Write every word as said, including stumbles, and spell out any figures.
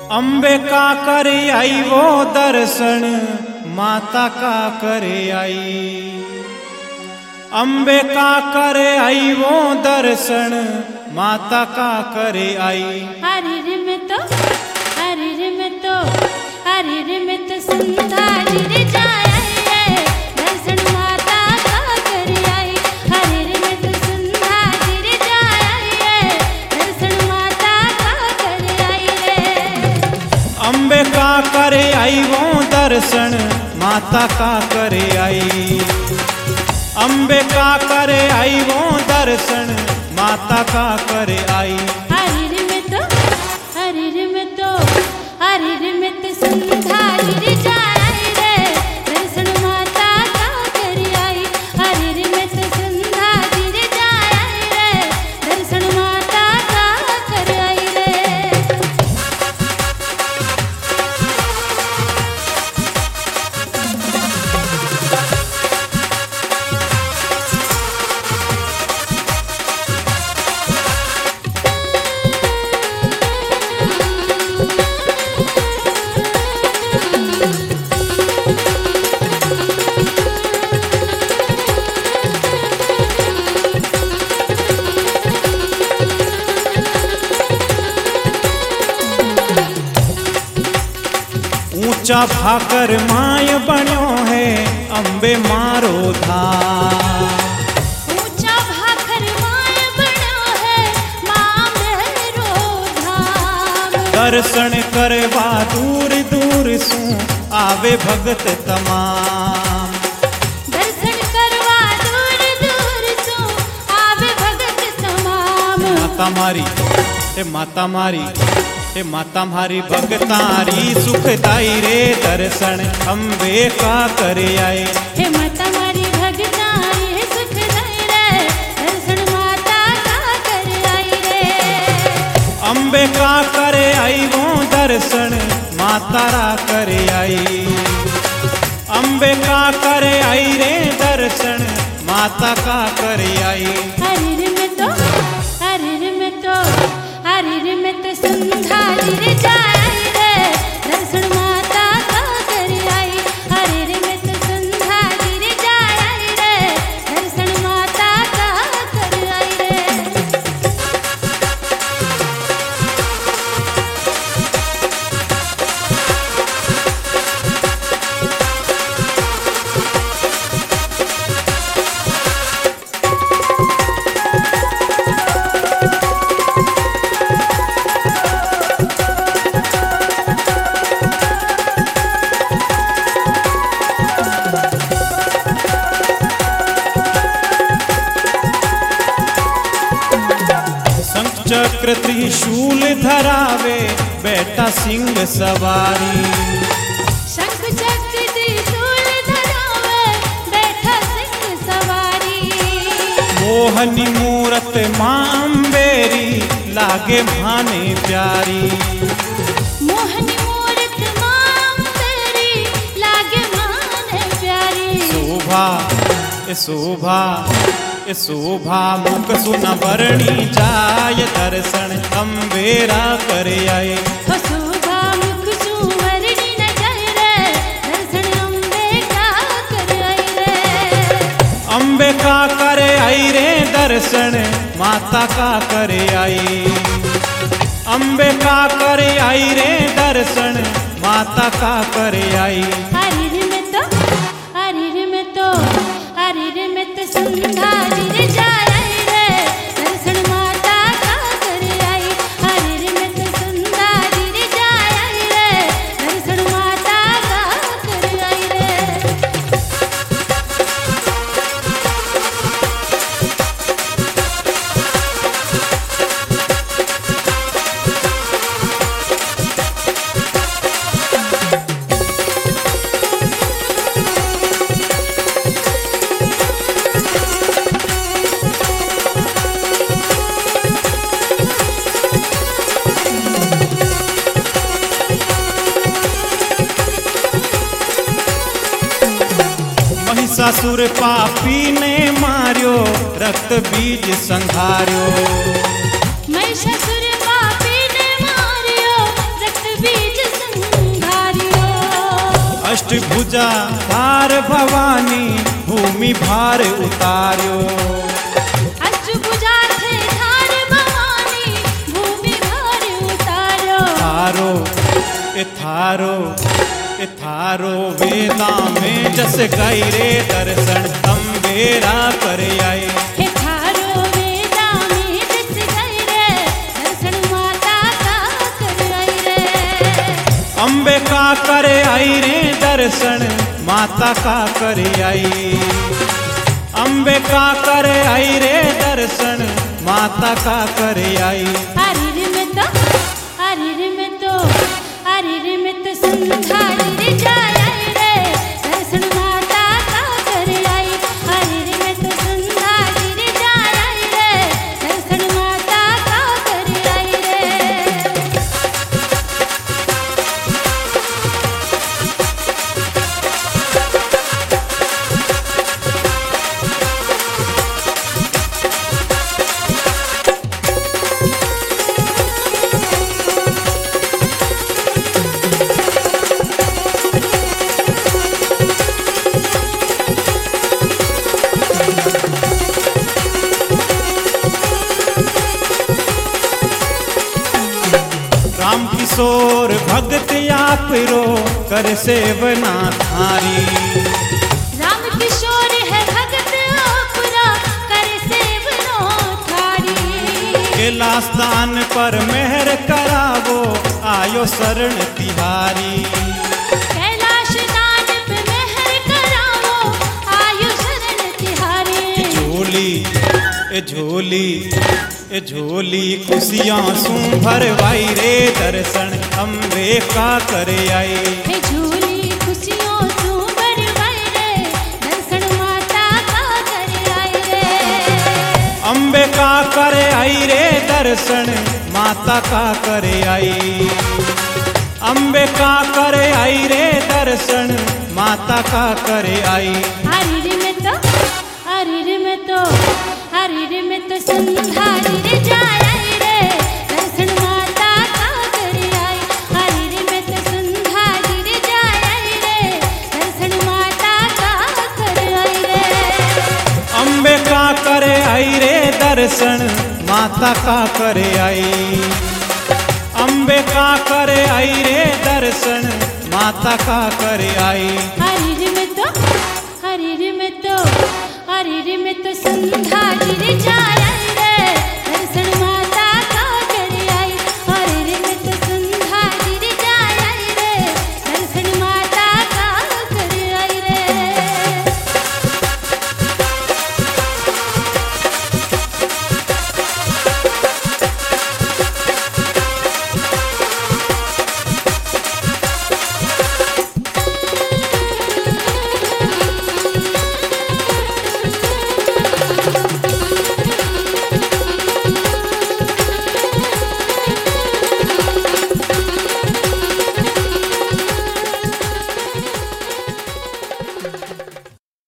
अम्बे का करे आई वो दर्शन, माता का करे आई। अम्बे का करे आई वो दर्शन, माता का करे आई। हरे रे में तो हरे रे में तो हरे रे में तो संधा रे जाए दर्शन माता का करे आई। हरे रे में तो संधा रे जाए दर्शन माता का करे आई रे। अम्बे का करे आई वो दर्शन, माता का करे आई। अम्बे का करे आई वो दर्शन, माता का करे आई। हरे में तो हरे में तो हरे में तो संधा रे जाए रे दर्शन माता का करे आई। हरे में तो संधा रे जाए रे दर्शन माता का करे आई रे। ऊंचा भाकर माय बन्यो है अम्बे मारो धाम। ऊंचा भाकर माय बन्यो है मां मेरो धाम। दर्शन करवा दूर दूर सु आवे भगत तमाम। दर्शन करवा दूर दूर सु आवे भगत तमाम। माता मारी ए माता मारी हे माता मारी भगतारी सुखदाई रे दर्शन अम्बे का करे आए। हे माता मारी भगतारी सुखदाई रे दर्शन माता का करे आई रे। अम्बे का करे आई वो दर्शन, माता रा करे आई। अम्बे का करे आई रे दर्शन, माता का करे आई। हरे में तो हरे में तो हरे में तो संधा रे जाए रे दर्शन माता का करे आई। हरे में तो संधा रे जाए रे दर्शन माता का करे आई रे। चक्र त्रिशूल धरावे बेटा सिंह सवारी। शंख चक्र त्रिशूल धरावे बैठा सिंह सवारी। मोहनी मूरत मां अम्बेरी लागे भाने प्यारी। मोहनी मूरत मां अम्बेरी लागे भाने प्यारी। शोभा ए शोभा ए शोभा मुख सुन भरणी जाय दर्शन अम्बेरा करे आए। हो शोभा मुख सुवरणी न जाए रे दर्शन अम्बे का करे आई रे। अम्बे का करे आई रे दर्शन, माता का करे आई। अम्बे का करे आई रे दर्शन, माता का करे आई। हरे में तो हरे में तो हरे में तो संधा रे जाए रे दर्शन माता का करे आई। हरे में तो संधा रे जाए रे दर्शन माता का करे आई रे। महिषासुर पापी ने मार्यो, रक्त बीज संघार्यो। महिषासुर पापी ने मार्यो, रक्त बीज पूजा धार भवानी भूमि भार उतार्यो। अच बुझा थे धार भवानी भूमि भार उतार्यो। थारो ए थारो ए थारो वेदा में जस गई रे दर्शन अम्बेरा कर आई। हे थारो वेदा में जस गई रे दर्शन माता का कर आई रे। अम्बे का करे आई रे दर्शन माता का करे आई। अम्बे का करे आई रे दर्शन माता का करे आई। अरिर में तो अरिर में तो अरिर में तो संधारी रे जाय आई रे दर्शन माता का करे आई। अरिर में तो संधारी रे जाय आई रे दर्शन माता का करे आई रे। राम किशोर भगत आप रो कर सेवना थारी। राम किशोर है भगत आपरा कर सेवनो थारी। कैलाश दान पर मेहर करावो आयो शरण तिहारी। कैलाश दान पे मेहर करावो आयु शरण तिहारी। झोली ए झोली ए झोली खुशियाँ सू भरवाई रे दर्शन अम्बे का करे आई। हे झूली खुशियों तू भरवाई रे दर्शन माता का करे आई रे। अम्बे का करे आई रे दर्शन माता का करे आई। अम्बे का करे आई रे दर्शन माता का करे आई। हरिर में तो हरिर में तो हरिर में तो संधारी रे जाय आई रे दर्शन माता का करे आई। हरिर में तो संधारी रे जाय आई रे दर्शन माता का करे आई रे। अम्बे का करे आई रे दर्शन माता का करे आई। अम्बे का करे आई रे दर्शन माता का करे आई। हरिर में तो हरिर में तो हरिर में तो संधारी रे जाय